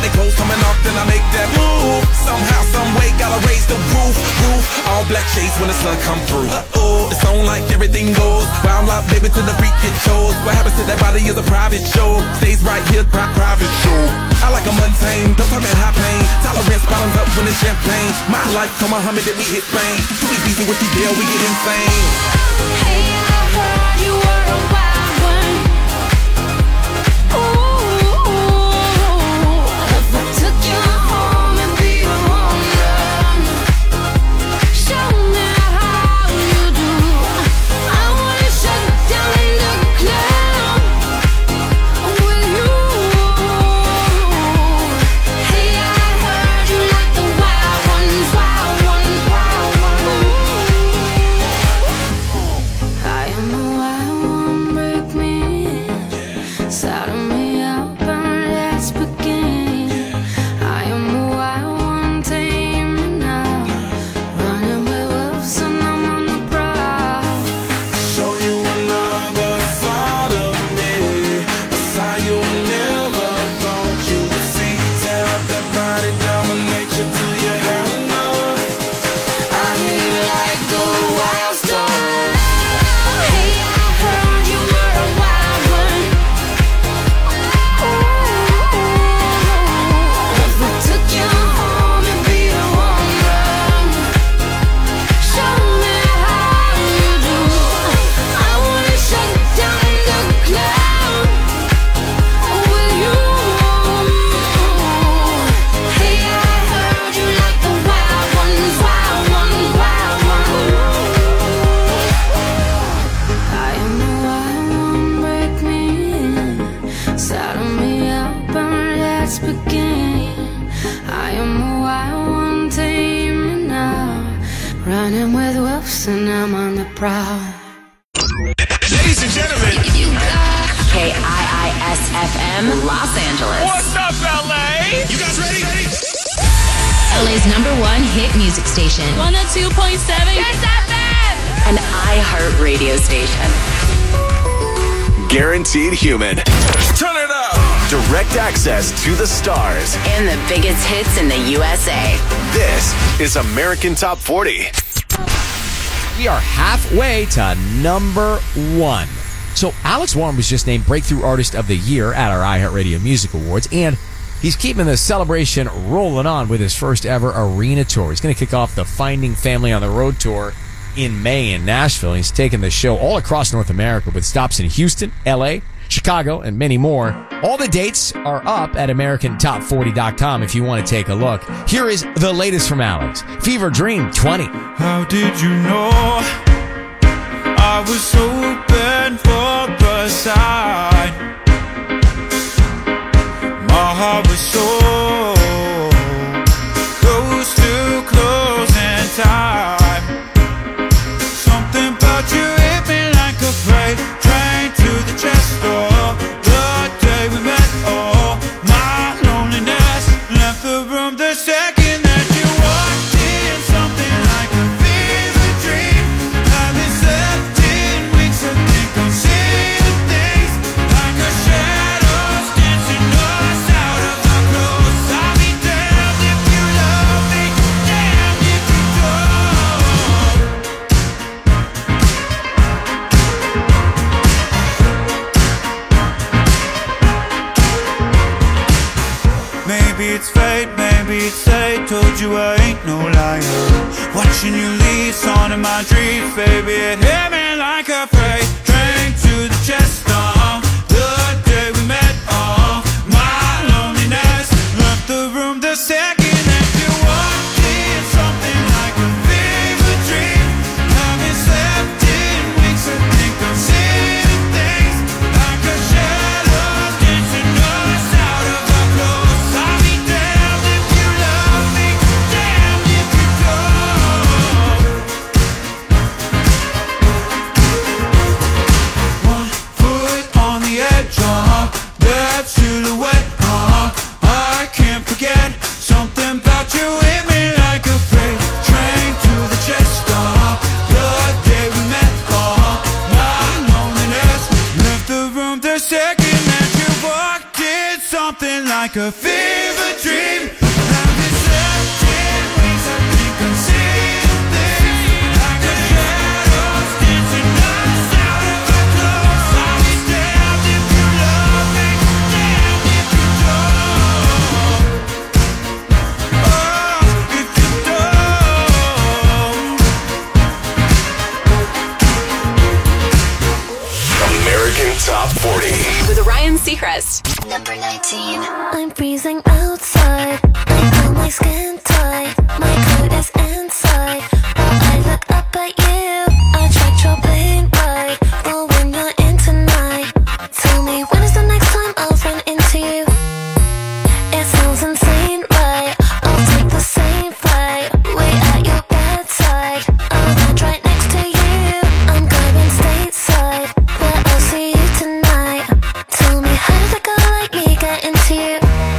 they clothes coming off, then I make that move. Somehow, some way, gotta raise the roof. All black shades when the sun come through. It's on like everything goes. Wild out, baby, to the freak it shows. What happens to that body is a private show. Stays right here, private show. I like a mundane, don't talk that high pain. Tolerance bottoms up when it's champagne. My life, come Muhammad, then we hit Spain. Too easy with the deal, we get insane. Hey, I heard you were a wild one. Ooh, if I took you home and be a home run, show me how you do. I wanna shut down in the club with you. Hey, I heard you like the wild ones, wild ones, wild ones. I am the wild one, break me in, saddle me up and let's begin. I am the wild one, tame me now, running with wolves and I'm on the prowl. Show you another side of me, a side you never thought you would see. Tear up that body, dominate you till you have enough. I hear you like the wild star. Hey, I heard you were a wild one. Ooh, if I took you home and be a home run, show me how you do. I wanna shut down in the club with you. Hey, I heard you like the wild ones, wild ones, wild ones. I am the wild one, break me in, saddle me up and let's begin. I am the wild one, tame me now, running with wolves and I'm on the prowl. Ladies and gentlemen, KIIS-FM, Los Angeles. what's up, LA? You guys ready? LA's #1 hit music station. 102.7 Kiss FM. An iHeart radio station. Guaranteed Human. Turn it up. Direct access to the stars. And the biggest hits in the USA. This is American Top 40. We are halfway to number 1. So Alex Warren was just named Breakthrough Artist of the Year at our iHeartRadio Music Awards, and he's keeping the celebration rolling on with his first ever arena tour. He's going to kick off the Finding Family on the Road tour in May in Nashville. He's taking the show all across North America with stops in Houston, LA, Chicago, and many more. All the dates are up at AmericanTop40.com if you want to take a look. Here is the latest from Alex. Fever Dream 20. How did you know I was open for a sign? My heart was so close to closing time. Something about you hit me like a freight train to the chest door. The day we met, oh, my loneliness left the room the second that you walked in. Something like a fever dream. Haven't slept in weeks. I think I'm seeing things like a shadows dancing us out of our clothes. I'll be damned if you love me, damned if you don't. Maybe it's fate, maybe it's fate. Told you I ain't no liar. Watching you leave, song in my dreams, baby. It hit me like a freight train to the chest. The day we met, my loneliness left the room the second that you walked in. Something like a fever dream. Haven't slept in weeks. I think I'm seeing things like a shadow dancing us out of our clothes. I'll be damned if you love me, damned if you don't. 1 foot dream. I've been searching ways I think I'm seeing things like the shadows dancing outside of our clothes. I'll be damned if you love me, damned if you don't. Oh, if you don't. American Top 40. With Ryan Seacrest. Number 19. I'm freezing outside. I pull my skin tight. My coat is inside. While I look up at you, I tried your plane ride. Well, when you're in tonight, tell me when is the next time I'll run into you? It sounds insane, right? I'll take the same flight. Wait at your bedside. I'll land right next to you. I'm going stateside, but I'll see you tonight. Tell me, how did a girl like me get into you?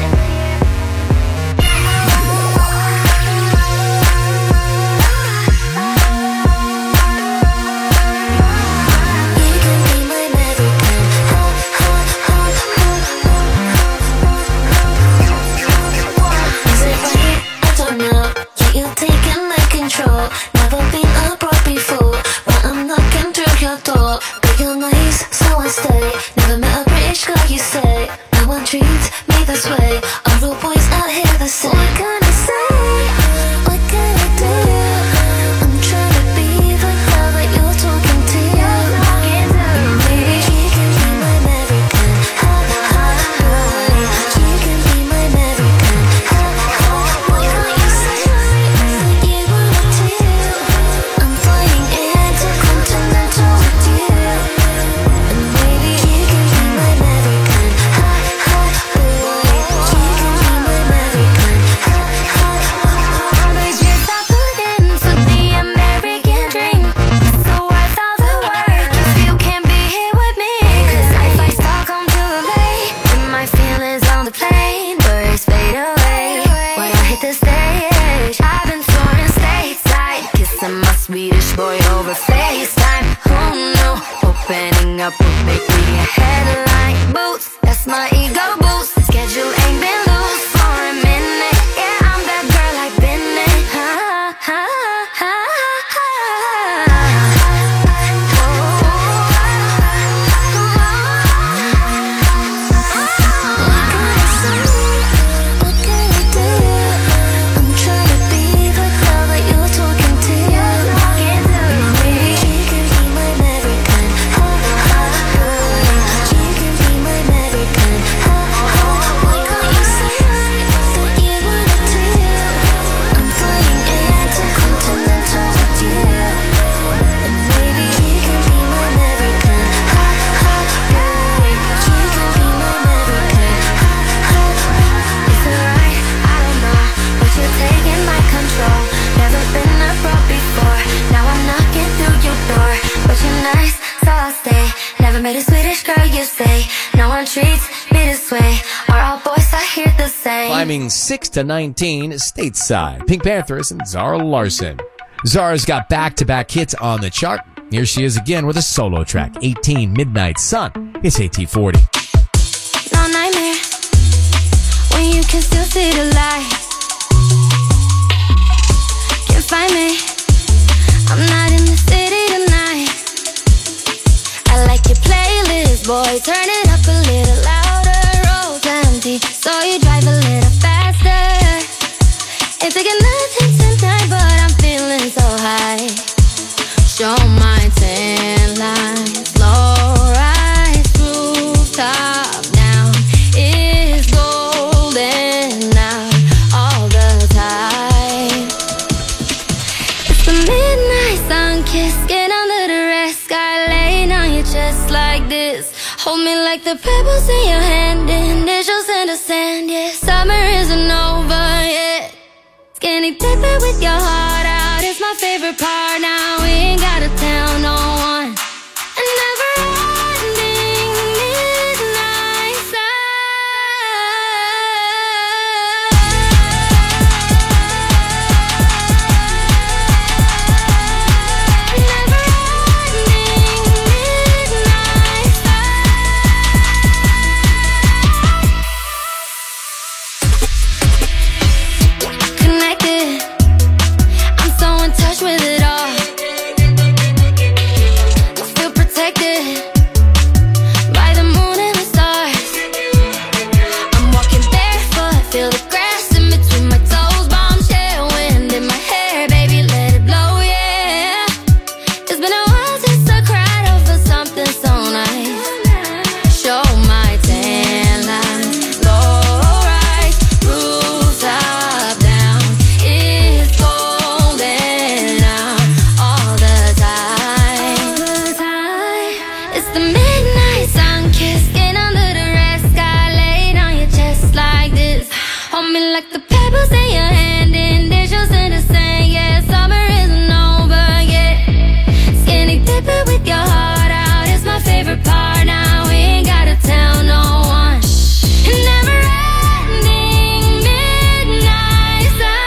You can be my American. Is it right? I don't know. Yeah, you're taking my control. Never been abroad before, but I'm knocking through your door. But you're nice, so I stay. Never met a British girl, you say. No one treats me this way. Are all boys out here the same? What can I say? What can I do? I'm trying to be the girl that you're talking to. Maybe you can be my American. You can be my American. Why can't you say that you wanted to? I'm flying intercontinental with you. And maybe you can be my American. You can be my American. But you stop looking for the American dream. So what's all the work if you can't be here with me? 'Cause if I Stockholm to LA, then my feelings on the plane birds fade away. When I hit the stage, I've been touring stateside, kissing my Swedish boy over FaceTime. Oh no, opening up will make me a headline. Boots, that's my ego boost. Schedule ain't been loose for a minute. Yeah, I'm that girl I've been in. What can I do? I'm trying to be the girl that you're talking to. Maybe you can be my American. You can be my American. Why can't you say that you wanted to? I'm flying intercontinental with you. And maybe you can be my American. You can be my American. Is it right? I don't know, but you're taking my control. Never been abroad before. Now I'm knocking through your door. But you're nice, so I'll stay. Never met a Swedish girl, you say. No one treats me this way. Are all boys out here the same? Climbing 6 to 19, stateside. Pink Panthers and Zara Larsson. Zara's got back-to-back hits on the chart. Here she is again with a solo track, 18, Midnight Sun. It's AT40. No nightmare when you can still see the light. Can't find me, I'm not in the city tonight. I like your playlist, boy, turn it up a little louder. Roads empty, so you drive a little faster. Ain't thinking nothing tonight, but I'm feeling so high. Show my tan lines, low rise, rooftop now is golden out all the time. It's the midnight sun kiss, get under the red sky, laying on your chest like this. Hold me like the pebbles in your hand, initials in the sand, yeah. Summer isn't over yet. Skinny dipping with your heart out is my favorite part. Now we ain't gotta tell no one. A never-ending midnight sun. Never-ending midnight sun. me like the pebbles in your hand, and there's just in the sand. Yeah, summer isn't over yet. Skinny dipping with your heart out is my favorite part. Now we ain't gotta tell no one. Never ending midnight sun.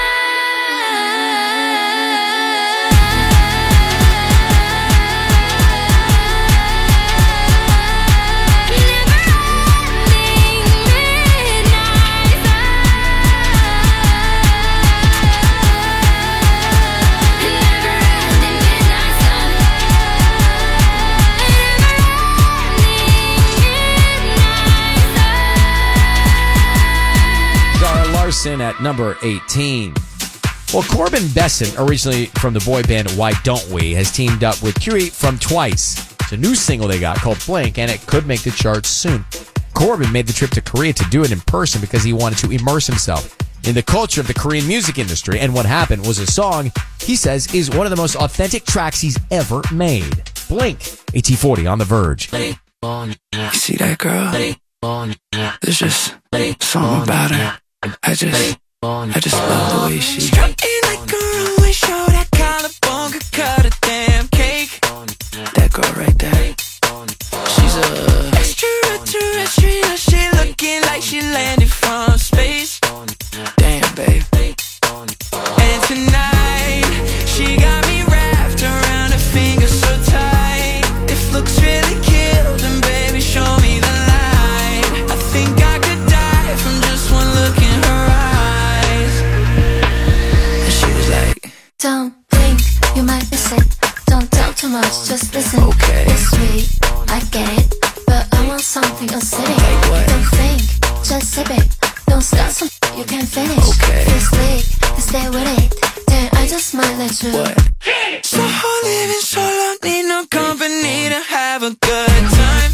At number 18. Well, Corbin Besson, originally from the boy band Why Don't We, has teamed up with Curie from Twice. It's a new single they got called Blink, and it could make the charts soon. Corbin made the trip to Korea to do it in person because he wanted to immerse himself in the culture of the Korean music industry, and what happened was a song he says is one of the most authentic tracks he's ever made. Blink, AT40 on The Verge. You see that girl? There's just something about her. I just love the way she strutting like a runway show. That collarbone could cut a damn cake. That girl right there, she's a extraterrestrial. She looking like she landed from space. Damn, babe. And tonight she got me wrapped around her finger so tight. If looks really killed, then baby show me the light. I think I could die from just one look in her eyes. And she was like, Don't blink, you might miss it. Don't talk too much, just listen. Okay. It's sweet, I get it, but I want something acidic. Like what? Don't think, just sip it. Don't start some you can't finish. Okay. Feel slick, and stay with it. Then I just might let you. what? So hard living so long, need no company to have a good time.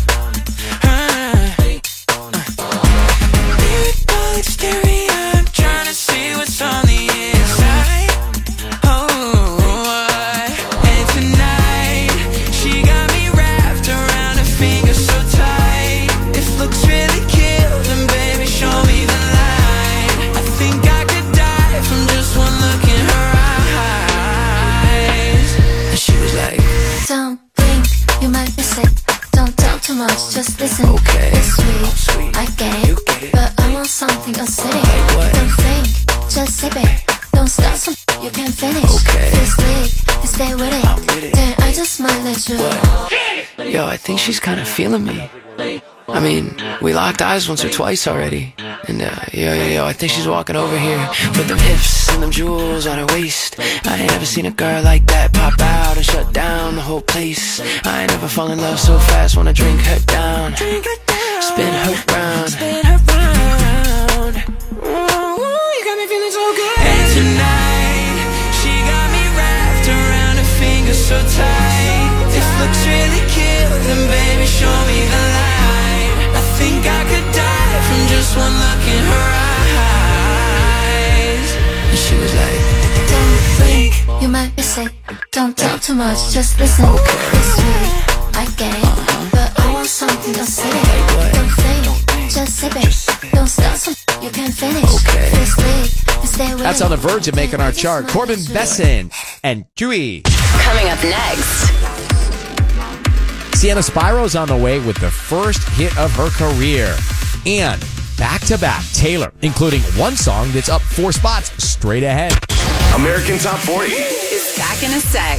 Lyrical exterior, I'm trying to see what's on the inside. And tonight she got me wrapped around her finger so tight. If looks really kill, then baby show me the light. I think I could die from just one look in her eyes. And she was like, Don't blink, you might miss it. Don't talk too much, just listen. Okay. It's sweet, I get You it, get it. but I want something acidic. Like what? Don't think, just sip it. Don't start some you can't finish. Okay. Feel slick, and stay with it. I'm with it. Then I just might let you. yo, I think she's kind of feeling me. I mean, we locked eyes once or twice already. And yo, I think she's walking over here with them hips and them jewels on her waist. I ain't never seen a girl like that pop out and shut down the whole place. I ain't never fall in love so fast, wanna drink her down, spin her round. Ooh, you got me feeling so good. And tonight she got me wrapped around her finger so tight. If looks really kill, then baby show me the light. I think I could die from just one look in her eyes. And she was like, Don't blink, you might miss it. Don't talk too much, just listen. It's sweet, I get it, but I want something acidic. Don't think, just sip it. Don't start some you can't finish. Feel slick, and stay with That's it. on the verge of making our chart. Corbin Besson and Chewy. Coming up next. Sienna Spiro's on the way with the first hit of her career. And back-to-back Taylor, including one song that's up 4 spots straight ahead. American Top 40. Is back in a sec.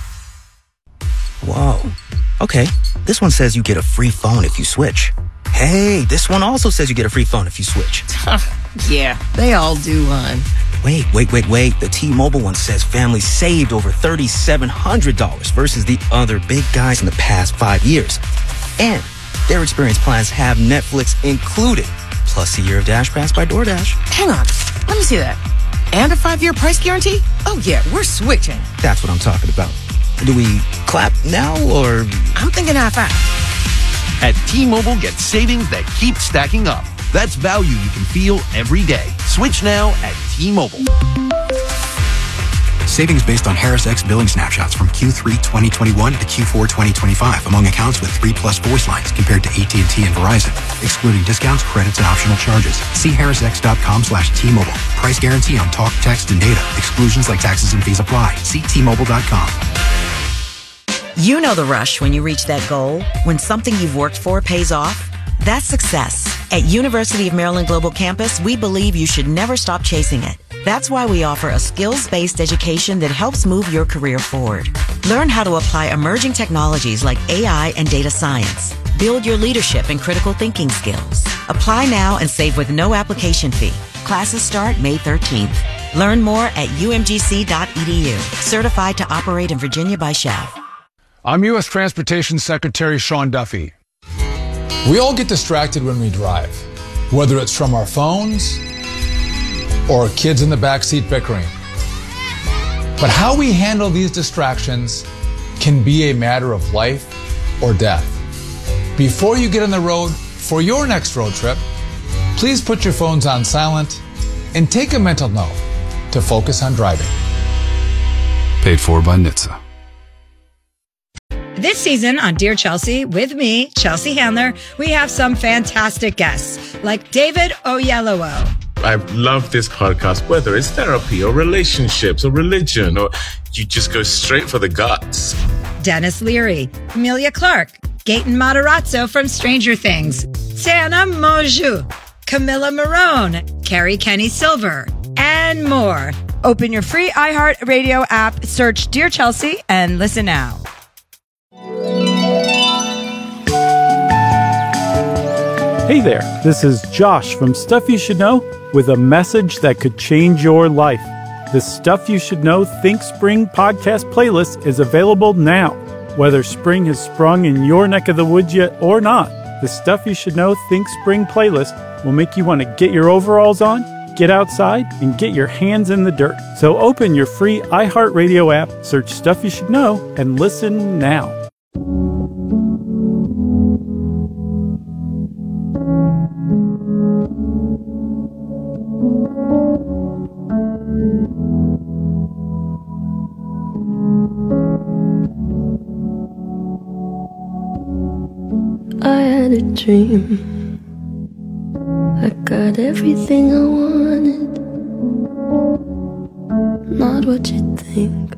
Whoa. Okay, this one says you get a free phone if you switch. Hey, this one also says you get a free phone if you switch. Yeah, they all do, hon. Wait. The T-Mobile one says families saved over $3,700 versus the other big guys in the past 5 years. And their experience plans have Netflix included, plus a year of Dash Pass by DoorDash. Hang on, let me see that. And a 5-year price guarantee? Oh yeah, we're switching. That's what I'm talking about. Do we clap now, or...? I'm thinking high five. At T-Mobile, get savings that keep stacking up. That's value you can feel every day. Switch now at T-Mobile. Savings based on Harris X billing snapshots from Q3 2021 to Q4 2025 among accounts with 3+ voice lines compared to AT&T and Verizon, excluding discounts, credits, and optional charges. See harrisx.com/T-Mobile. Price guarantee on talk, text, and data. Exclusions like taxes and fees apply. See T-Mobile.com. You know the rush when you reach that goal, when something you've worked for pays off. That's success. At University of Maryland Global Campus, we believe you should never stop chasing it. That's why we offer a skills-based education that helps move your career forward. Learn how to apply emerging technologies like AI and data science. Build your leadership and critical thinking skills. Apply now and save with no application fee. Classes start May 13th. Learn more at umgc.edu. Certified to operate in Virginia by Chev. I'm U.S. Transportation Secretary Sean Duffy. We all get distracted when we drive, whether it's from our phones or kids in the backseat bickering. But how we handle these distractions can be a matter of life or death. Before you get on the road for your next road trip, please put your phones on silent and take a mental note to focus on driving. Paid for by NHTSA. This season on Dear Chelsea, with me, Chelsea Handler, we have some fantastic guests like David Oyelowo. I love this podcast, whether it's therapy or relationships or religion, or you just go straight for the guts. Dennis Leary, Emilia Clarke, Gaten Matarazzo from Stranger Things, Tana Mongeau, Camilla Marone, Carrie Kenny Silver, and more. Open your free iHeartRadio app, search Dear Chelsea, and listen now. Hey there, this is Josh from Stuff You Should Know with a message that could change your life. The Stuff You Should Know Think Spring podcast playlist is available now. Whether spring has sprung in your neck of the woods yet or not, the Stuff You Should Know Think Spring playlist will make you want to get your overalls on, get outside, and get your hands in the dirt. So open your free iHeartRadio app, search Stuff You Should Know, and listen now. I had a dream. I got everything I wanted. Not what you think.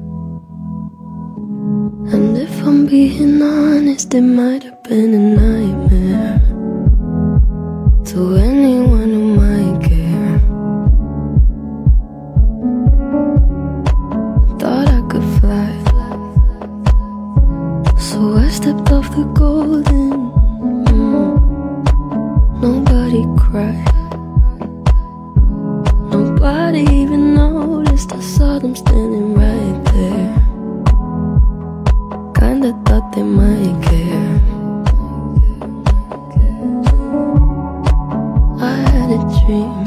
And if I'm being honest, it might have been a nightmare to anyone who might care. Thought I could fly, so I stepped off the golden. Nobody cried. Nobody even noticed. I saw them standing right there. Kinda thought they might care. I had a dream.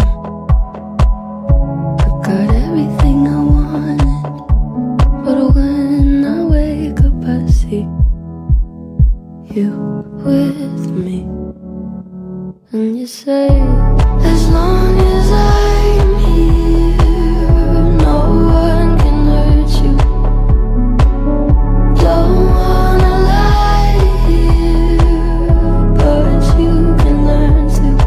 I got everything I wanted. But when I wake up I see you with me. And you say, as long as I'm here, no one can hurt you. Don't wanna lie here, but you can learn to.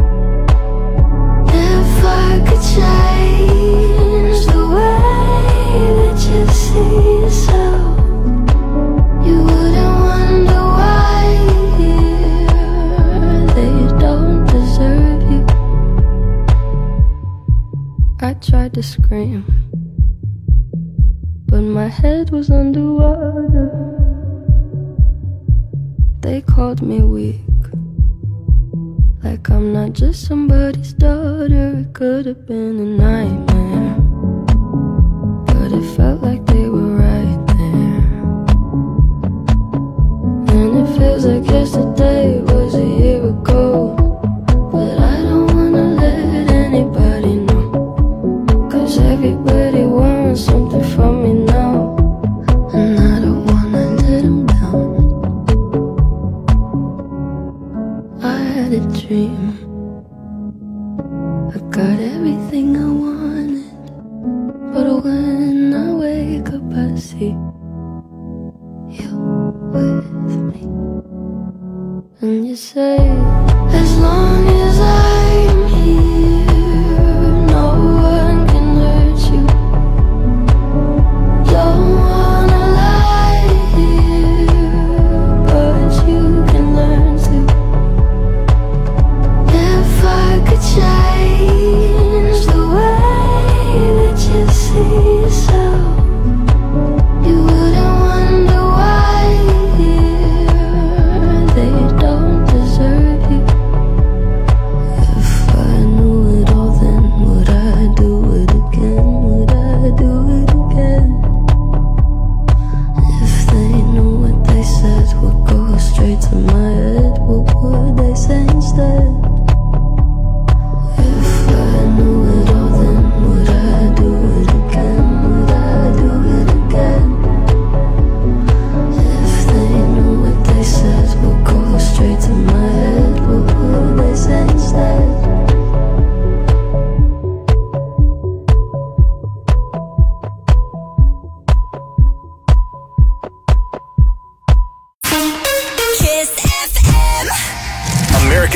If I could change the way that you see yourself, you wouldn't wonder why they don't deserve you. I tried to scream, but my head was underwater. They called me weak, like I'm not just somebody's daughter. It could have been a nightmare, but it felt like they were right there. And it feels like yesterday was a year ago. But I don't wanna let anybody know, 'cause everybody wants something from me now, and I don't wanna let them down. I had a dream. I got everything I wanted. But when I wake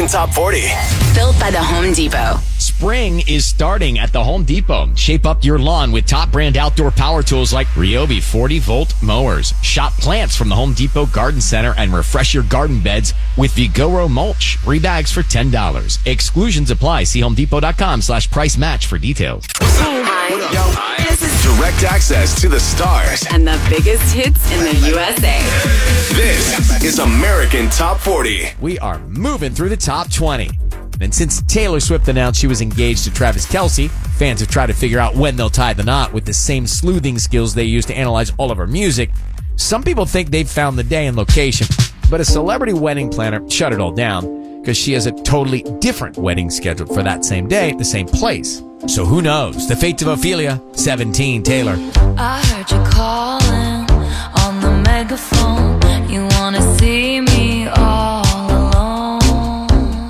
American Top 40. Built by the Home Depot. Spring is starting at the Home Depot. Shape up your lawn with top brand outdoor power tools like Ryobi 40-volt mowers. Shop plants from the Home Depot Garden Center and refresh your garden beds with Vigoro mulch. 3 bags for $10. Exclusions apply. See homedepot.com/price match for details. Hi. This is Direct access to the stars and the biggest hits in the USA. This is American Top 40. We are moving through the top 20. And since Taylor Swift announced she was engaged to Travis Kelce, fans have tried to figure out when they'll tie the knot with the same sleuthing skills they use to analyze all of her music. Some people think they've found the day and location, but a celebrity wedding planner shut it all down because she has a totally different wedding scheduled for that same day at the same place. So who knows? The fate of Ophelia, 17, Taylor. I heard you calling on the megaphone. You wanna see me all alone.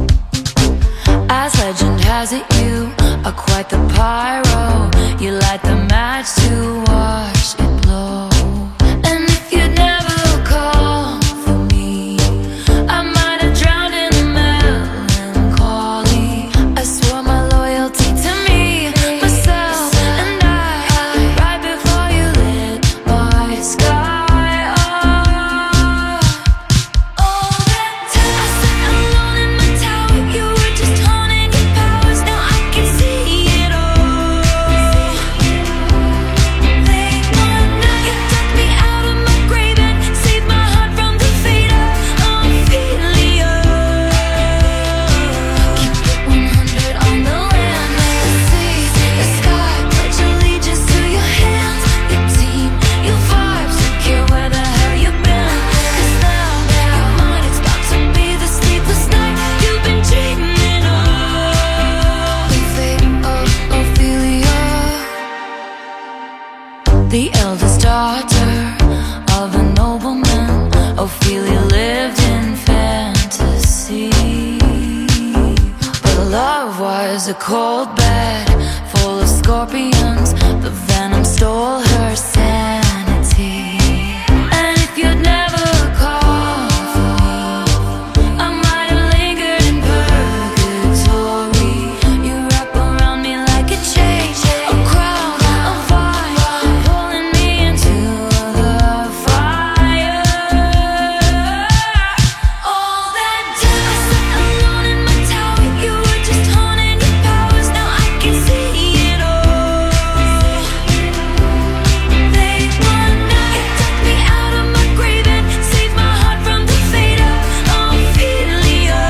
As legend has it, you are quite the pyro. You light the match to watch it blow. And if you'd never call for me, I might have drowned in the melancholy. I swore my loyalty to me, myself, and I, right before you lit my sky up. All that time I sat alone in my tower, you were just haunting your powers. Now I can see it all. Late one night, you took me out of my grave and saved my heart from the fate of Ophelia. Keep it 100 on the land, the sea, the sky. Pledge allegiance to your hands, your team, your vibes. Don't care where the hell you've been, 'cause now your mind is about to be the sleepless night you've been dreaming of. The fate of Ophelia, the eldest daughter of a nobleman. Ophelia lived in fantasy, but love was a cold bed full of scorpions. The venom stole her sanity. And if you'd never called for me, I might have lingered in purgatory. You wrap around me like a chain, a crown, a vine, pulling me into the fire. All that time I sat alone in my tower, you were just haunting your powers. Now I can see it all. Late one night, you took me out of my grave and saved my heart from the fate of Ophelia.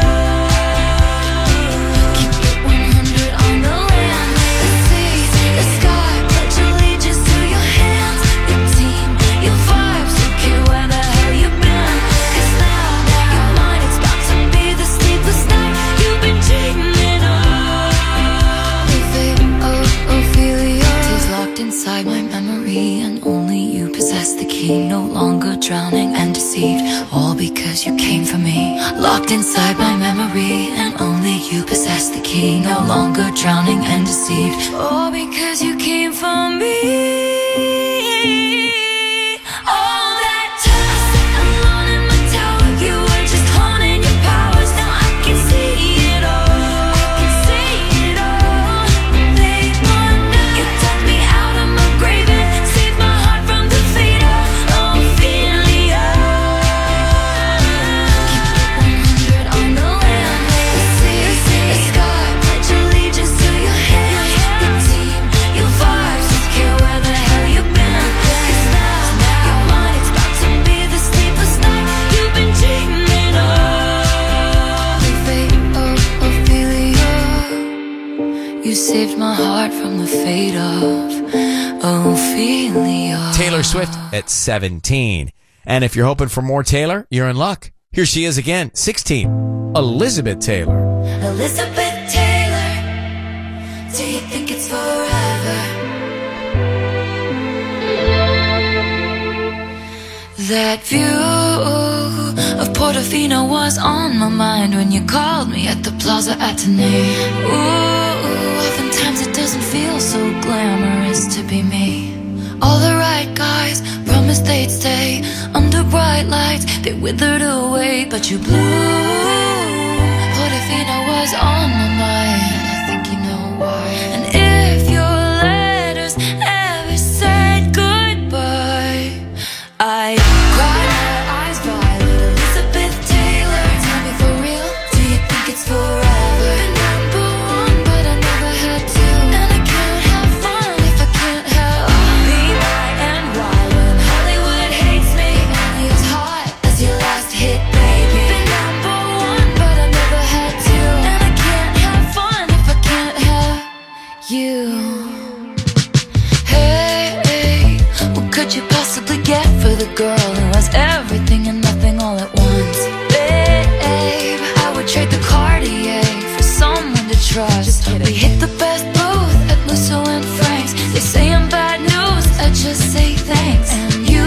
Keep it 100 on the land, the sea, the sky. Pledge allegiance to your hands, your team, your vibes. Don't care where the hell you've been, 'cause now your mind is about to be the sleepless night you've been dreaming of. The fate of Ophelia is locked inside my memory, and only you possess the key. No longer drowning and deceived, all because you came for me. Locked inside my memory, and only you possess the key. No longer drowning and deceived, all because you came for me. All that time I sat alone in my tower, you were just haunting your powers. Now I can see it all. I can see it all. Late one night, you took me out of my grave and saved my heart from the fate of Ophelia. Keep it 100 on the land, the sea, the sky. Pledge allegiance to your hands, your team, your vibes. Don't care where the hell you've been, 'cause now your mind is about to be the sleepless night you've been dreaming of. The fate of Ophelia, you saved my heart from the fate of Ophelia. Taylor Swift at 17. And if you're hoping for more Taylor, you're in luck. Here she is again, 16. Elizabeth Taylor. Elizabeth Taylor, do you think it's forever? That view of Portofino was on my mind when you called me at the Plaza Athénée. Ooh, oftentimes it doesn't feel so glamorous to be me. All the right guys promised they'd stay under bright lights. They withered away, but you blew always on my mind. I think you know why. And if your letters ever said goodbye, I cried my eyes violet. Elizabeth Taylor, tell me for real, do you think it's forever? Been number one, but I never had to. And I can't have fun if I can't have me, my, and why. When Hollywood hates me, only as hot as your last hit, baby. Been number one, but I never had to. And I can't have fun if I can't have you. Hey, what could you possibly get for the girl who has everything and nothing all at once? Babe, I would trade the Cartier for someone to trust. We hit the best booth at Musso and Frank's. They say I'm bad news, I just say thanks. And you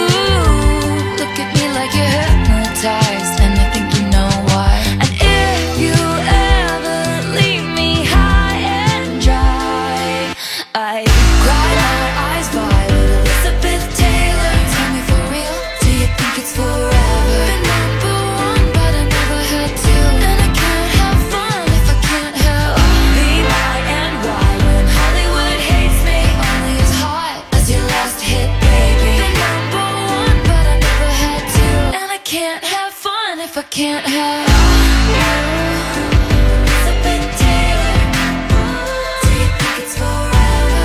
look at me like you're hypnotized, and I think you know why. And if you ever leave me high and dry, I cry my eyes violet. Elizabeth Taylor, tell me for real, do you think it's forever? Been number one, but I never had to. And I can't have fun if I can't have me, my, and why. When Hollywood hates me, only as hot as your last hit, baby. Been number one, but I never had to. And I can't have fun if I can't have you. Elizabeth Taylor, do you think it's forever?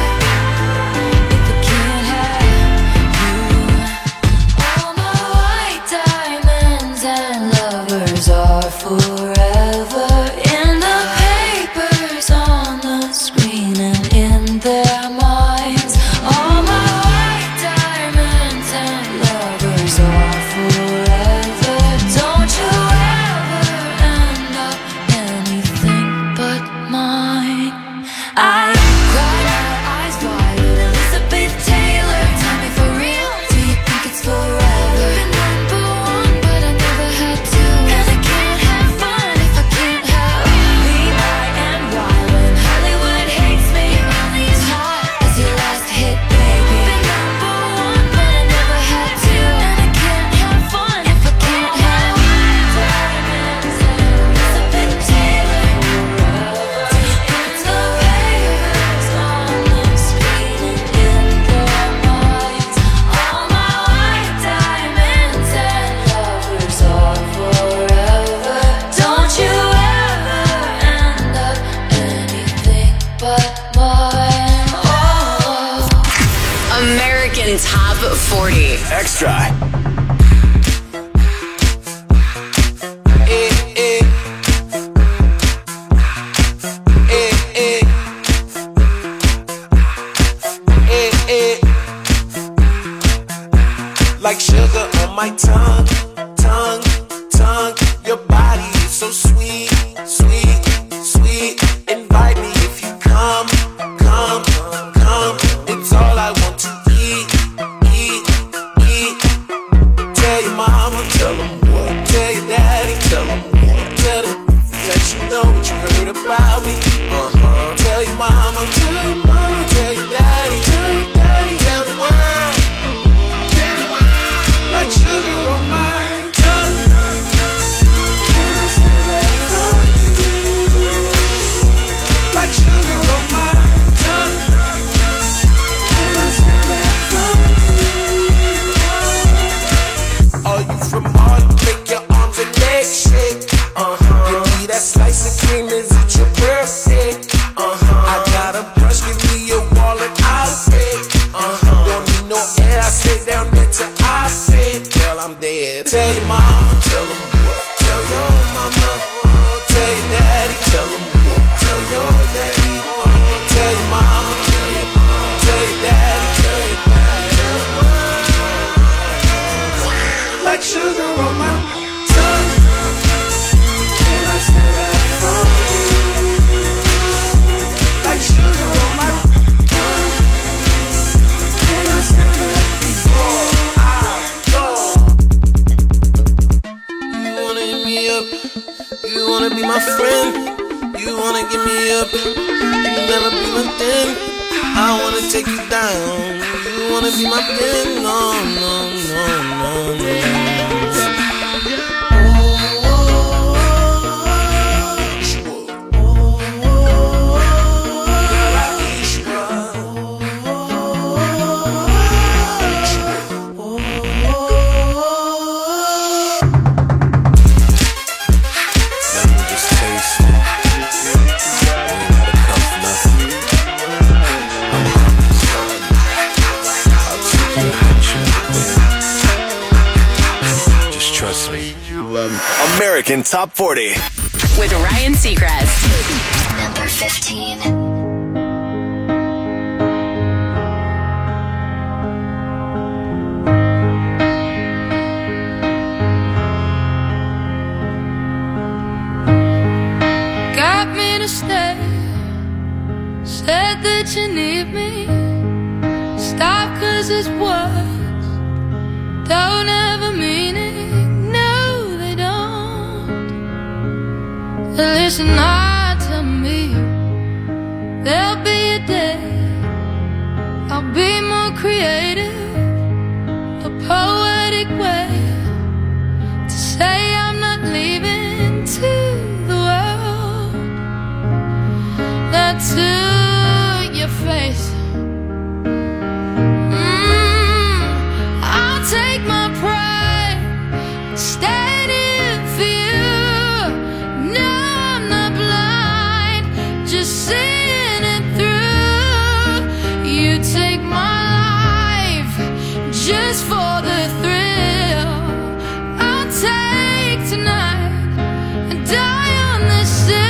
If I can't have you. All my white diamonds and lovers are forever in the papers, on the screen, and in their minds. All my white diamonds and lovers are forever. Don't you ever end up anything but mine. I cry my eyes violet. Elizabeth Taylor, tell me for real, do you think it's forever? Been number one, but I never had to. And I can't have fun if I can't have me, my, and why. When Hollywood hates me, only as hot as your last hit, baby. Been number one, but I never had to. And I can't have fun if I can't have diamonds and Elizabeth Taylor. Put the papers on the screen and in their minds. All my white diamonds and lovers are forever. Don't you ever end up anything but mine. Oh. American Top 40. Extra. Like sugar on my tongue, tongue, tongue. Your body is so sweet, sweet, sweet. Invite me if you come, come, come. It's all I want to eat, eat, eat. Tell your mama, tell them what. Tell your daddy, tell them what. Tell them, let you know what you heard about me. Tell your mama, tell your mama, tell your daddy, tell your daddy, tell the world. Like sugar on my tongue. Like sugar on my tongue. Are you from Harlem? Make your arms and legs shake. Give me that slice of cream, is it your birthday? I got a brush, give me a wallet, I'll pay. Don't need no air, I stay down there till I say, girl, I'm dead. Tell your mama, tell them what. Tell your mama, tell your daddy, tell them what. Tell your daddy, tell your mama, tell your daddy, tell your daddy. Like sugar on my tongue. Can I say that from you? Like sugar on my tongue. Can I say that before I go? You wanna hit me up? You wanna be my friend? You wanna give me up? You never be my thing. I wanna take you down. You wanna be my thing? No, no, no, no, no. American Top 40. With Ryan Seacrest. Number 15. To stay, said that you need me. Stop, 'cause his words don't have a meaning. No, they don't. Listen hard to me. There'll be a day I'll be more creative, a poetic way to say I'm not leaving to to your face. I'll take my pride, stand in for you. No, I'm not blind, just seeing it through. You take my life just for the thrill. I'll take tonight and die on this hill.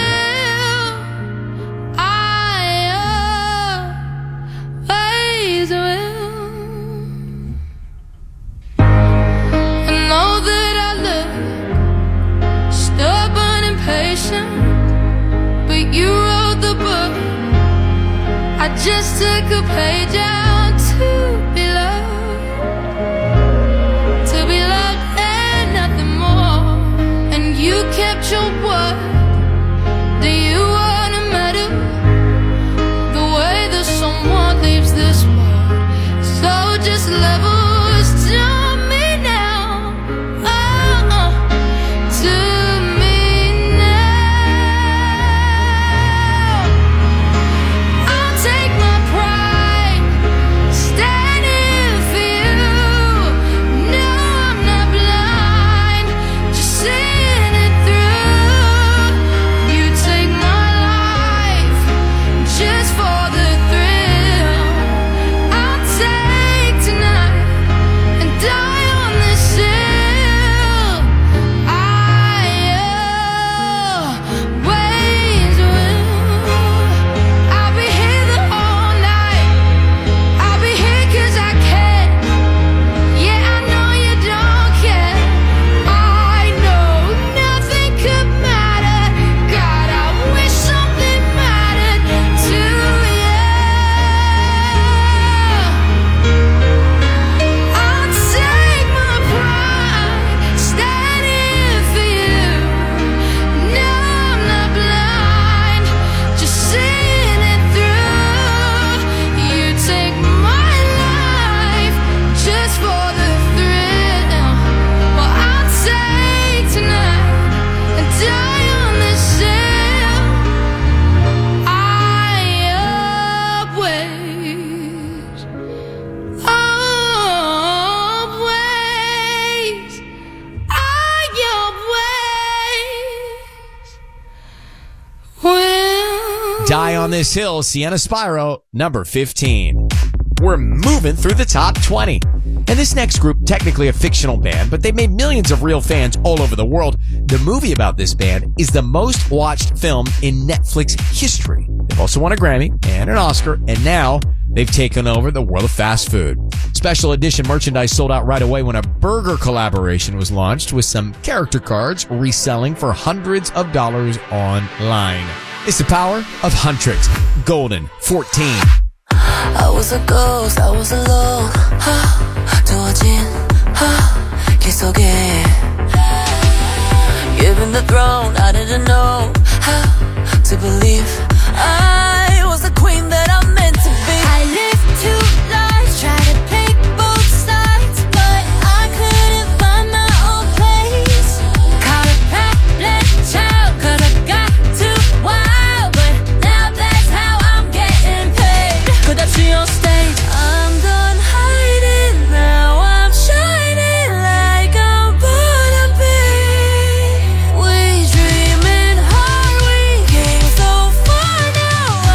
But you wrote the book. I just took a page out to be loved and nothing more. And you kept your word. Do you want a medal? The way that someone leaves this world. So just levels to me now. To Die on This Hill, Sienna Spyro, number 15. We're moving through the top 20. And this next group, technically a fictional band, but they've made millions of real fans all over the world. The movie about this band is the most watched film in Netflix history. They've also won a Grammy and an Oscar, and now they've taken over the world of fast food. Special edition merchandise sold out right away when a burger collaboration was launched, with some character cards reselling for hundreds of dollars online. It's the power of Huntrix. Golden 14. I was a ghost, I was alone. 두어진 길 속에 Given the throne, I didn't know how to believe I was the queen that I'm meant to be. I lived two lives, tried to pick both sides, but I couldn't find my own place. Caught a pet child, 'cause I got too wild, but now that's how I'm getting paid. 끝없이 on stage, I'm done hiding, now I'm shining like I'm born to be. We dreaming hard, we came so far, now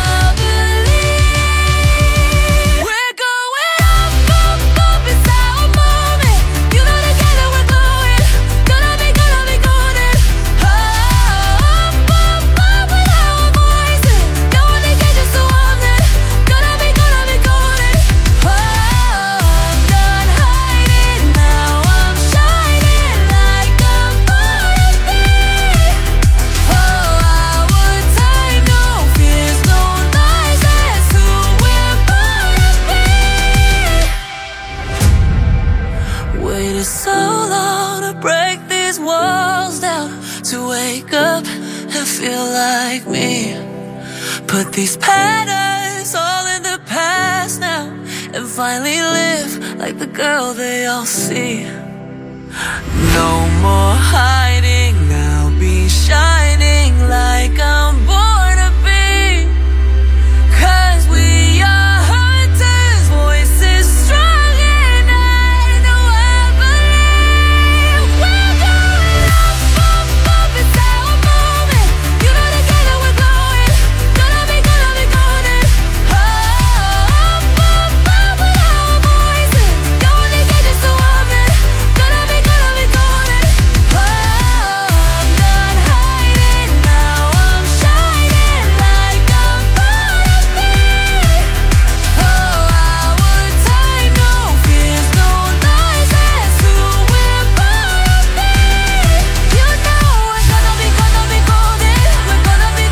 Put these patterns all in the past now, and finally live like the girl they all see. No more hiding, I'll be shining like I'm born to be. 'Cause we are hunters, voices strong, and I know I believe we're going up, up, up, it's how I'm moving. You know together we're going, gonna be golden. Up, up, up, with our voices, going to get just a woman, gonna be golden. Oh, I'm not hiding, now I'm shining like I'm born to be. Oh, our time, no fears, no lies, that's who we're born to be. You know we're gonna be golden. We're gonna be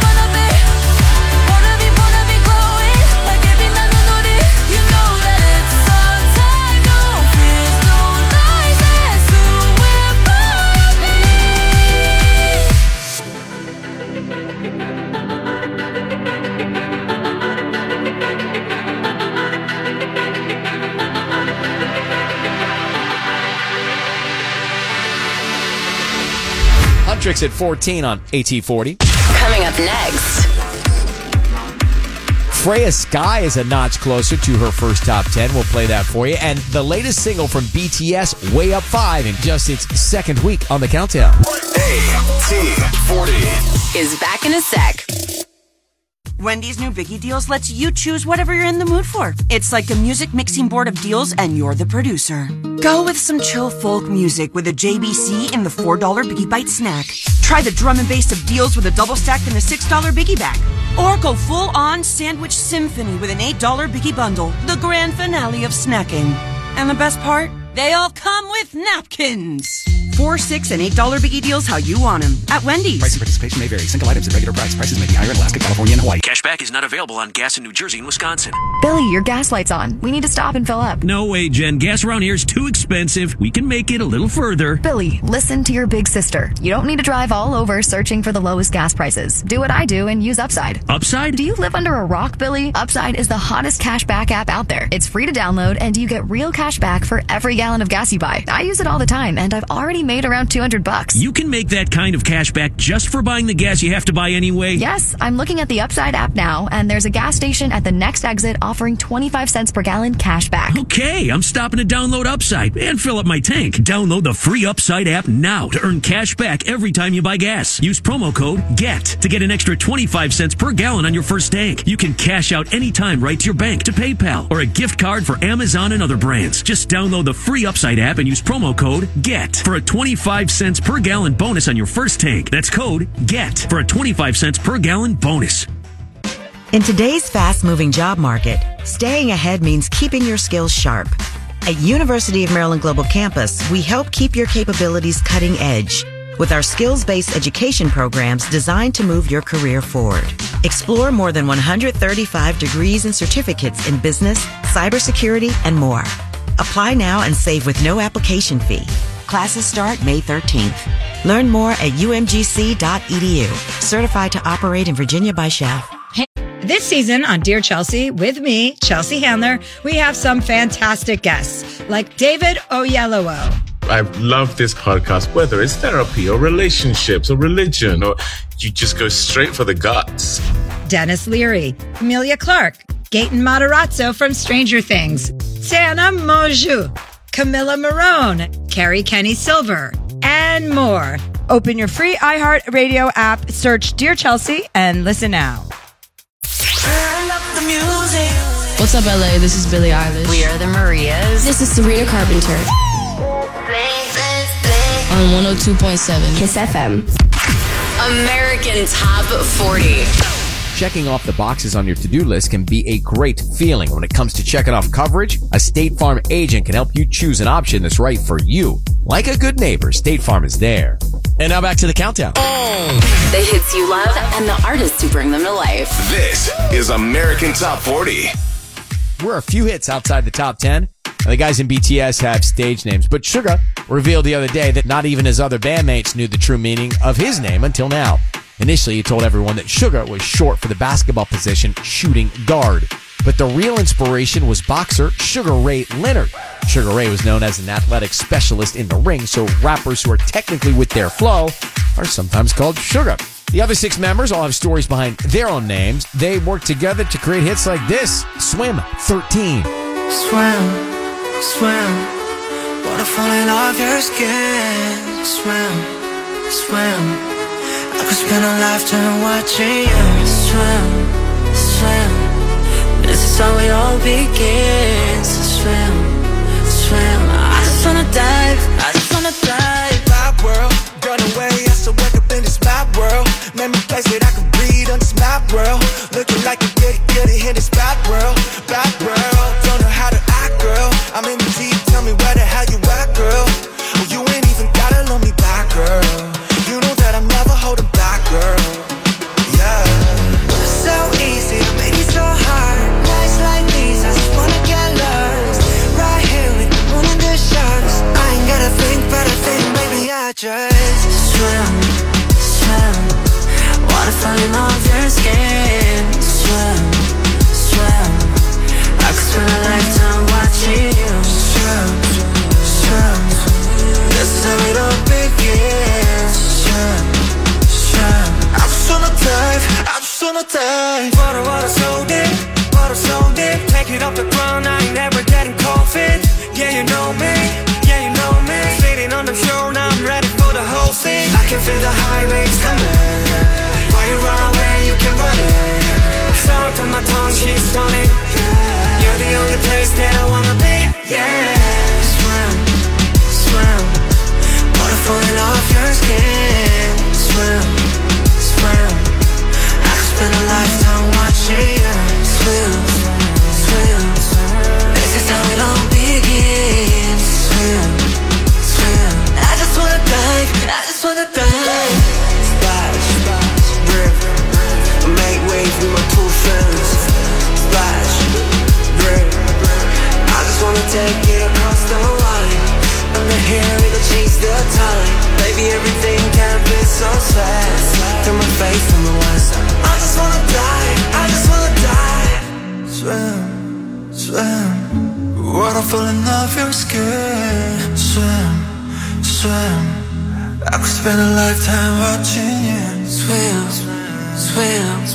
glowing like every night on it. You know that it's our time, no fears, no lies, that's who we're born to be. Huntrix at 14 on AT40. Coming up next. Freya Sky is a notch closer to her first top 10. We'll play that for you. And the latest single from BTS, Way Up 5, in just its second week on the countdown. AT40 Is back in a sec. Wendy's new Biggie Deals lets you choose whatever you're in the mood for. It's like a music mixing board of deals, and you're the producer. Go with some chill folk music with a JBC in the $4 Biggie Bite snack. Try the drum and bass of deals with a double stack in the $6 Biggie Bag. Or go full-on sandwich symphony with an $8 Biggie Bundle, the grand finale of snacking. And the best part? They all come with napkins. $4, $6, and $8 Biggie Deals how you want them at Wendy's. Price and participation may vary. Single items at regular price. Prices may be higher in Alaska, California, and Hawaii. Cashback is not available on gas in New Jersey and Wisconsin. Billy, your gas light's on. We need to stop and fill up. No way, Jen. Gas around here is too expensive. We can make it a little further. Billy, listen to your big sister. You don't need to drive all over searching for the lowest gas prices. Do what I do and use Upside. Upside? Do you live under a rock, Billy? Upside is the hottest cashback app out there. It's free to download, and you get real cash back for every gallon of gas you buy. I use it all the time, and I've already made around $200. You can make that kind of cash back just for buying the gas you have to buy anyway? Yes, I'm looking at the Upside app now, and there's a gas station at the next exit offering 25 cents per gallon cash back. Okay, I'm stopping to download Upside and fill up my tank. Download the free Upside app now to earn cash back every time you buy gas. Use promo code GET to get an extra 25 cents per gallon on your first tank. You can cash out anytime right to your bank, to PayPal, or a gift card for Amazon and other brands. Just download the free Upside app and use promo code GET for a 25 cents per gallon bonus on your first tank. That's code GET for a 25 cents per gallon bonus. In today's fast-moving job market, staying ahead means keeping your skills sharp. At University of Maryland Global Campus, we help keep your capabilities cutting edge with our skills-based education programs designed to move your career forward. Explore more than 135 degrees and certificates in business, cybersecurity, and more. Apply now and save with no application fee. Classes start May 13th. Learn more at umgc.edu. Certified to operate in Virginia by Chef. This season on Dear Chelsea, with me, Chelsea Handler, we have some fantastic guests like David Oyelowo. I love this podcast, whether it's therapy or relationships or religion, or you just go straight for the guts. Dennis Leary, Emilia Clarke, Gaten Matarazzo from Stranger Things, Tana Mongeau, Camilla Marone, Carrie Kenny Silver, and more. Open your free iHeartRadio app, search Dear Chelsea, and listen now. What's up, LA? This is Billie Eilish. We are the Marias. This is Sabrina Carpenter. On 102.7 Kiss FM. American Top 40. Checking off the boxes on your to-do list can be a great feeling. When it comes to checking off coverage, a State Farm agent can help you choose an option that's right for you. Like a good neighbor, State Farm is there. And now back to the countdown. The hits you love and the artists who bring them to life. This is American Top 40. We're a few hits outside the top 10. And the guys in BTS have stage names. But Suga revealed the other day that not even his other bandmates knew the true meaning of his name until now. Initially, he told everyone that Sugar was short for the basketball position shooting guard. But the real inspiration was boxer Sugar Ray Leonard. Sugar Ray was known as an athletic specialist in the ring, so rappers who are technically with their flow are sometimes called Sugar. The other 6 members all have stories behind their own names. They work together to create hits like this. Swim, 13. Swim, swim, water falling off your skin. Swim, swim, I could spend a lifetime watching you. Swim, swim, this is how it all begins. Swim, swim, I just wanna dive, I just wanna dive. Bad world, run away, I still wake up in this mad world. Made me place that I can breathe on this map world. Looking like a goody in this bad world. Bad world, don't know how to act, girl. I'm in the deep, tell me where the hell you at, girl. Oh, you ain't even gotta love me back, girl. You know that I'm never holding back, girl. Yeah. So easy to make it so hard. Nights like these, I just wanna get lost. Right here with the moon and the stars. I ain't gotta think, but I think maybe I just swim, swim. Water falling off your skin. Swim, swim, I could spend a lifetime watching you. Swim, swim, this is how it all begins. Swim, swim, I just wanna dive, I just wanna dive. Water so deep, take it off the ground, I ain't never getting cold feet. Yeah, you know me, sitting on the shore, now I'm ready for the whole thing. I can feel the high waves coming. Why you run away, you can run it. Sour to my tongue, she's stunning. You're the only place that I wanna be. Yeah. Swim, swim, water falling off your skin. Swim, swim, I could spend a lifetime watching you. Swim, swim, this is how it all begins. Swim, swim, I just wanna dive, I just wanna dive. Splash, river, make waves with my 2 friends. Splash, river, I just wanna take it across the line. Under here it'll change the time. Baby, everything can be so sad. Through my face from the west. I just wanna dive, I just wanna dive. Swim, swim, water falling off your skin. Swim, swim, I could spend a lifetime watching you. Swim, swim,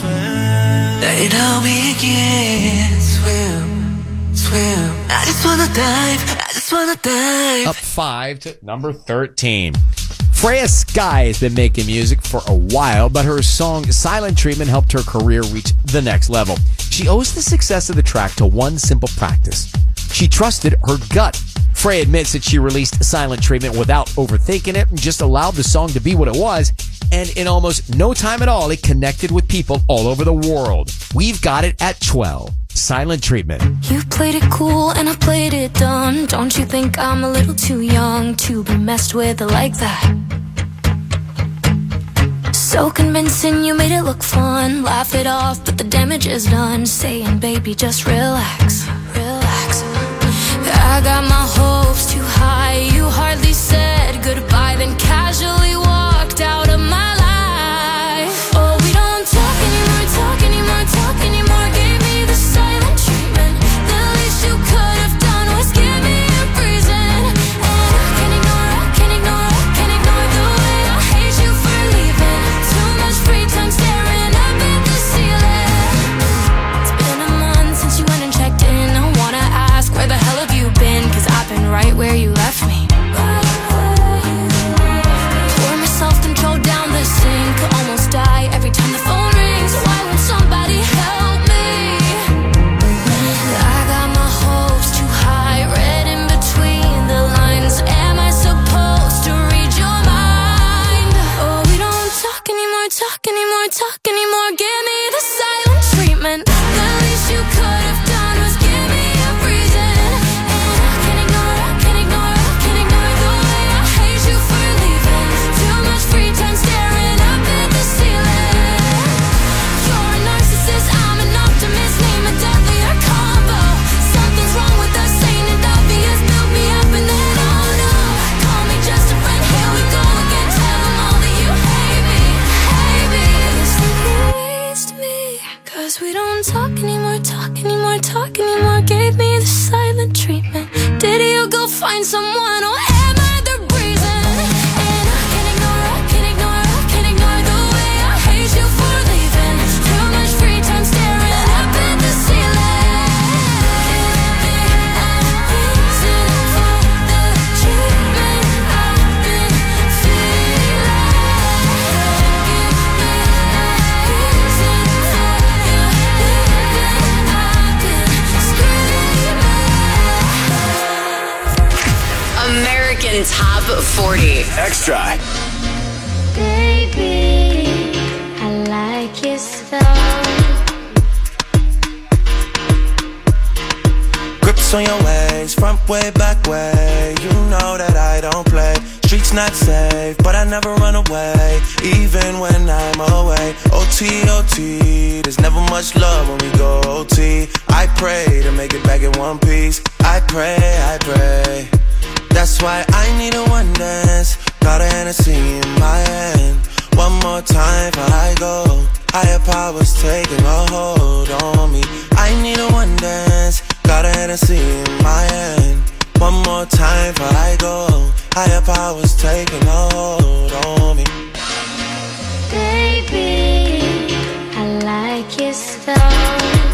it all begins. Swim, swim, I just wanna dive, I just wanna dive. Up 5 to number 13. Freya Sky has been making music for a while, but her song Silent Treatment helped her career reach the next level. She owes the success of the track to one simple practice. She trusted her gut. Freya admits that she released Silent Treatment without overthinking it and just allowed the song to be what it was. And in almost no time at all, it connected with people all over the world. We've got it at 12. Silent Treatment. You played it cool and I played it dumb. Don't you think I'm a little too young to be messed with like that? So convincing, you made it look fun. Laugh it off, but the damage is done. Saying, baby, just relax, relax. I got my hopes too high. You hardly said goodbye, then casually walked out of my life. Oh, we don't talk anymore, talk anymore, talk anymore. Gave me the silent treatment. The least you could have done was give me a reason. And I can't ignore the way I hate you for leaving. Too much free time staring up at the ceiling. It's been a month since you went and checked in. I wanna ask, where the hell have you been? 'Cause I've been right where you left asking me more, gave me the silent treatment. Did you go find someone, or am I the reason? And I can't ignore the way I hate you for leaving. Too much free time staring up at the ceiling. I'm reason for the treatment I've been feeling. American Top 40. Extra. Baby, I like your style. Grips on your ways, front way, back way. You know that I don't play. Streets not safe, but I never run away, even when I'm away. OT, OT, there's never much love when we go OT. I pray to make it back in one piece. I pray, I pray. That's why I need a one dance. Got a Hennessy in my hand. One more time before I go. Higher powers taking a hold on me. I need a one dance. Got a Hennessy in my hand. One more time before I go. Higher powers taking a hold on me. Baby, I like your style.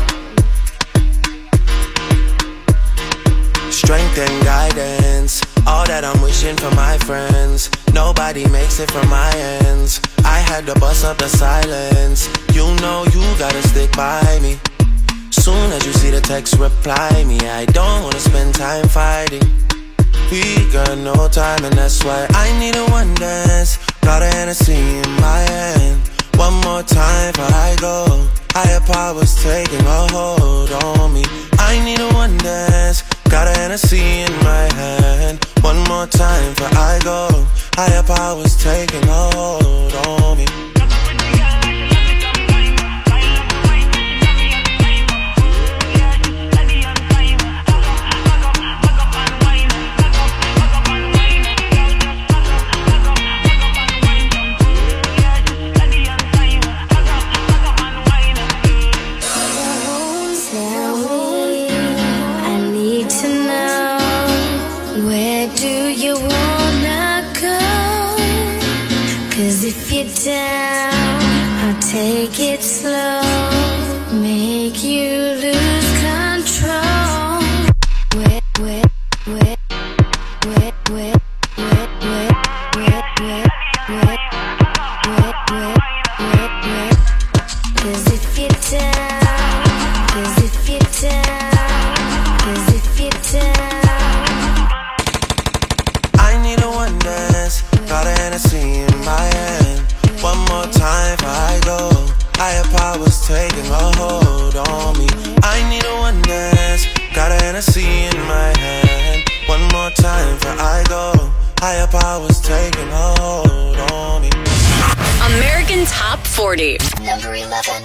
Strength and guidance, all that I'm wishing for my friends. Nobody makes it from my ends. I had to bust up the silence. You know you gotta stick by me. Soon as you see the text, reply me. I don't wanna spend time fighting. We got no time, and that's why I need a one dance. Got a Hennessy in my hand. One more time before I go. Higher powers taking a hold on me. I need a one dance. Got a Hennessy in my hand. One more time before I go. Higher powers taking a hold on me. Down, I'll take it slow, make you lose control. Wet, wet, wet, wet, wet, wet, wet, wet, wet, wet, wet, wet, wet, wet. 'Cause if you're down, 'cause if you're down, 'cause if you're down. I need a one dance. Got a Hennessy in my hand. One more time before I go. Higher powers taking a hold on me. I need a one dance. Got a Hennessy in my hand. One more time before I go. Higher powers taking a hold on me. American Top 40. Number 11.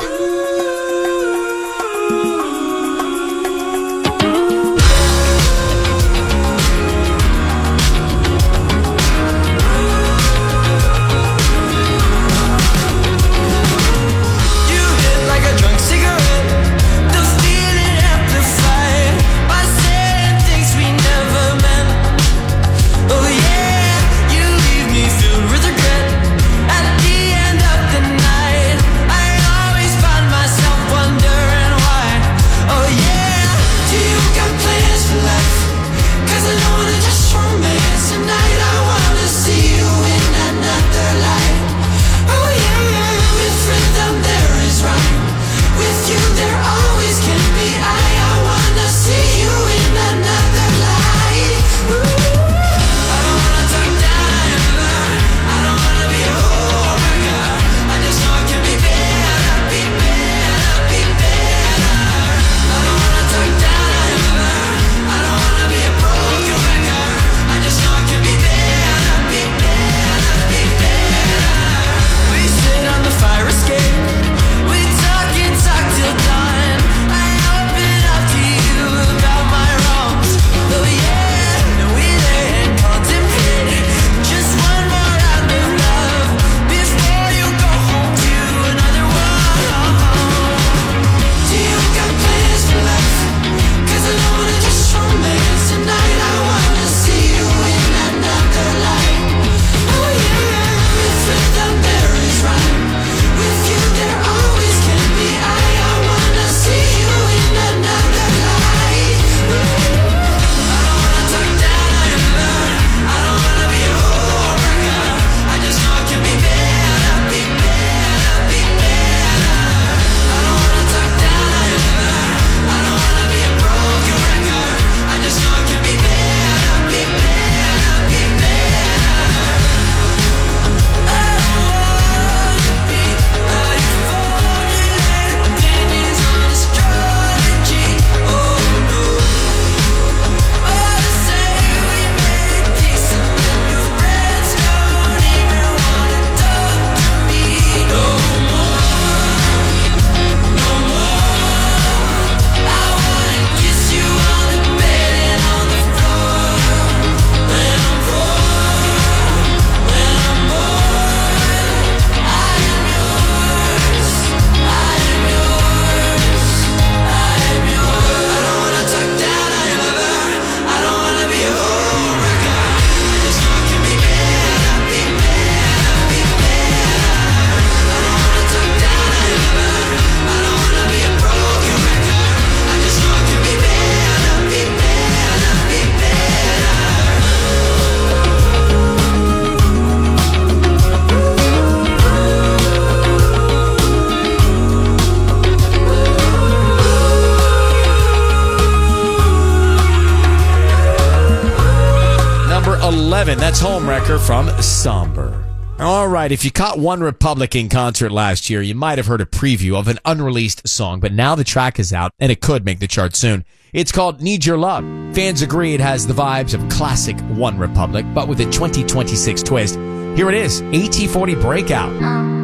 At the end of the night, I always find myself wondering 11, that's Homewrecker from Somber. All right, if you caught One Republic in concert last year, you might have heard a preview of an unreleased song, but now the track is out, and it could make the chart soon. It's called Need Your Love. Fans agree it has the vibes of classic One Republic, but with a 2026 twist. Here it is, AT40 Breakout.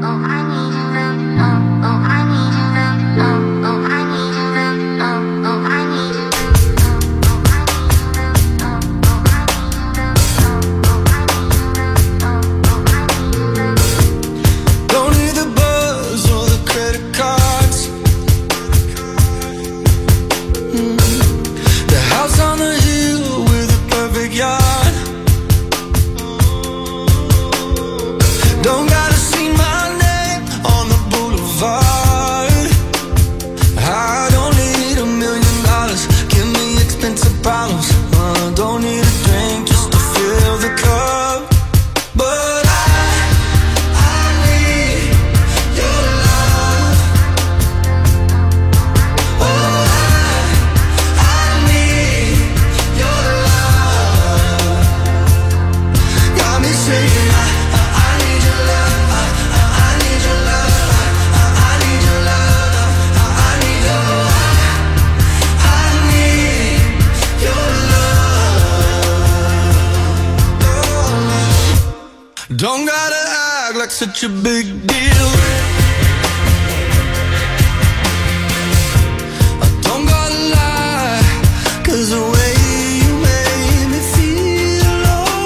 Don't gotta act like such a big deal. I don't gotta lie, 'cause the way you made me feel,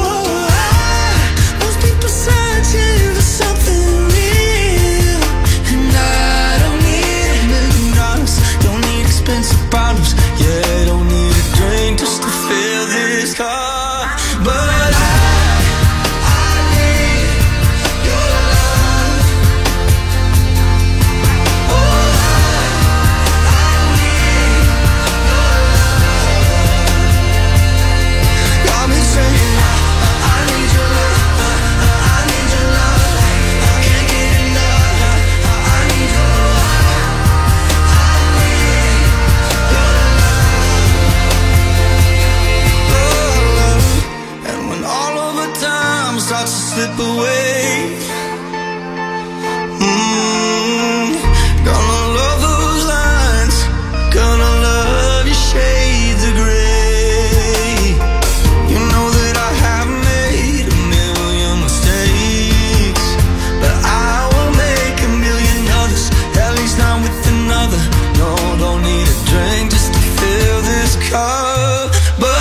most people searching for something real. And I don't need $1 million, don't need expensive bottles, yeah, don't need a drink just to fill this cup. But starts to slip away. Gonna love those lines, gonna love your shades of gray. You know that I have made a million mistakes, but I will make a million others, at least not with another. No, don't need a drink just to fill this cup. But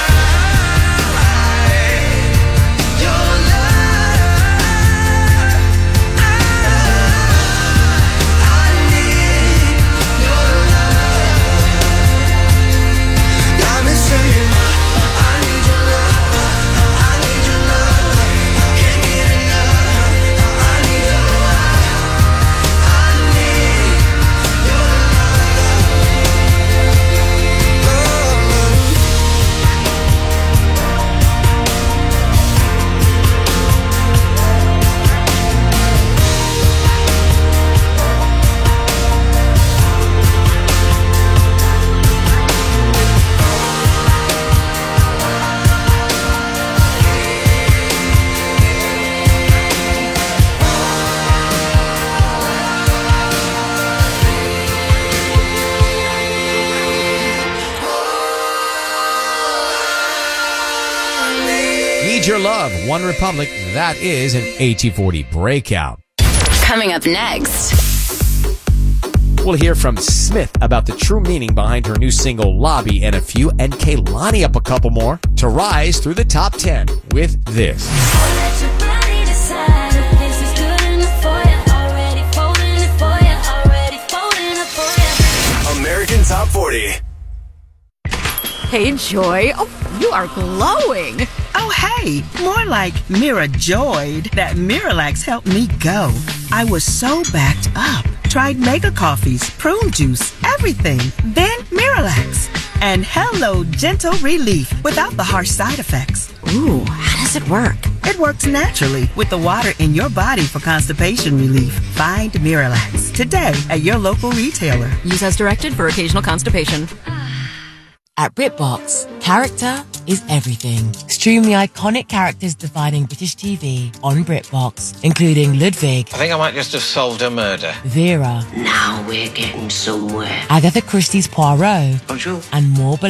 Need Your Love, One Republic, that is an AT40 Breakout. Coming up next. We'll hear from Smith about the true meaning behind her new single, Lobby, and a few, and Kehlani up a couple more to rise through the top 10 with this. American Top 40. Hey, Joy. Oh, you are glowing. Oh, hey, more like Mira joyed that Miralax helped me go. I was so backed up. Tried mega coffees, prune juice, everything. Then Miralax. And hello, gentle relief without the harsh side effects. Ooh, how does it work? It works naturally with the water in your body for constipation relief. Find Miralax today at your local retailer. Use as directed for occasional constipation. At BritBox, character is everything. Stream the iconic characters defining British TV on BritBox, including Ludwig, I think I might just have solved a murder. Vera, Now we're getting somewhere. Agatha Christie's Poirot, Bonjour. and more